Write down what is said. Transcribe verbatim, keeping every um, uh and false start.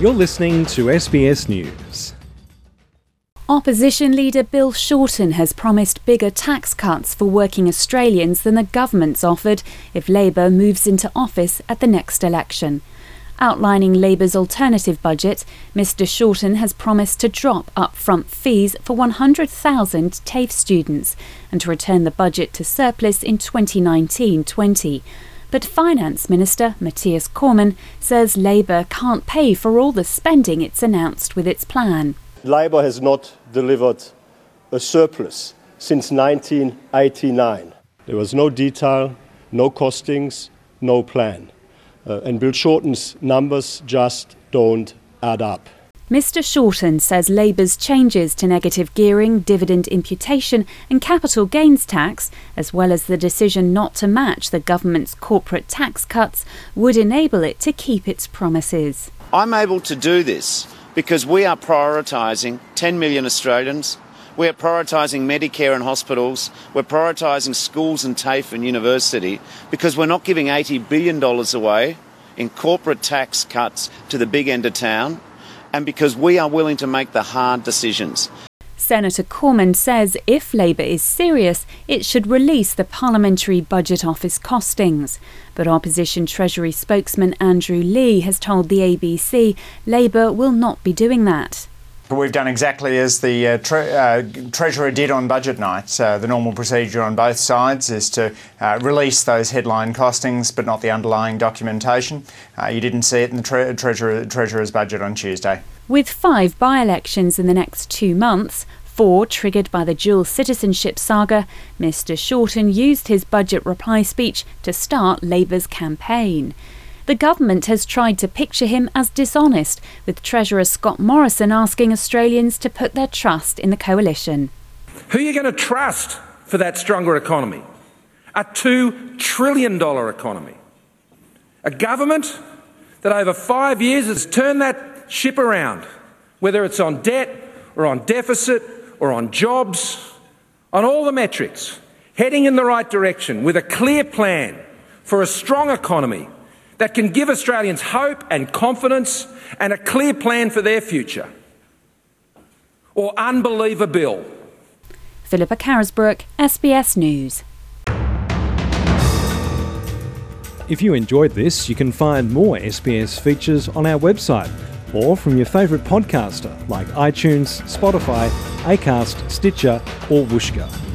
You're listening to S B S News. Opposition leader Bill Shorten has promised bigger tax cuts for working Australians than the government's offered if Labor moves into office at the next election. Outlining Labor's alternative budget, Mr Shorten has promised to drop upfront fees for one hundred thousand TAFE students and to return the budget to surplus in twenty nineteen twenty. But Finance Minister Matthias Cormann says Labor can't pay for all the spending it's announced with its plan. Labor has not delivered a surplus since nineteen eighty-nine. There was no detail, no costings, no plan. Uh, and Bill Shorten's numbers just don't add up. Mr Shorten says Labor's changes to negative gearing, dividend imputation and capital gains tax, as well as the decision not to match the government's corporate tax cuts, would enable it to keep its promises. I'm able to do this because we are prioritising ten million Australians. We are prioritising Medicare and hospitals. We're prioritising schools and TAFE and university because we're not giving eighty billion dollars away in corporate tax cuts to the big end of town, and because we are willing to make the hard decisions. Senator Cormann says if Labor is serious, it should release the Parliamentary Budget Office costings. But Opposition Treasury spokesman Andrew Leigh has told the A B C Labor will not be doing that. We've done exactly as the uh, tre- uh, Treasurer did on budget night. Uh, the normal procedure on both sides is to uh, release those headline costings but not the underlying documentation. Uh, you didn't see it in the tre- Treasurer- Treasurer's budget on Tuesday. With five by-elections in the next two months, four triggered by the dual citizenship saga, Mr Shorten used his budget reply speech to start Labor's campaign. The government has tried to picture him as dishonest, with Treasurer Scott Morrison asking Australians to put their trust in the coalition. Who are you going to trust for that stronger economy? A two trillion dollars economy. A government that over five years has turned that ship around, whether it's on debt or on deficit or on jobs, on all the metrics, heading in the right direction with a clear plan for a strong economy that can give Australians hope and confidence and a clear plan for their future. Or unbelievable. Philippa Carisbrook, S B S News. If you enjoyed this, you can find more S B S features on our website or from your favourite podcaster like iTunes, Spotify, Acast, Stitcher or Whooshkaa.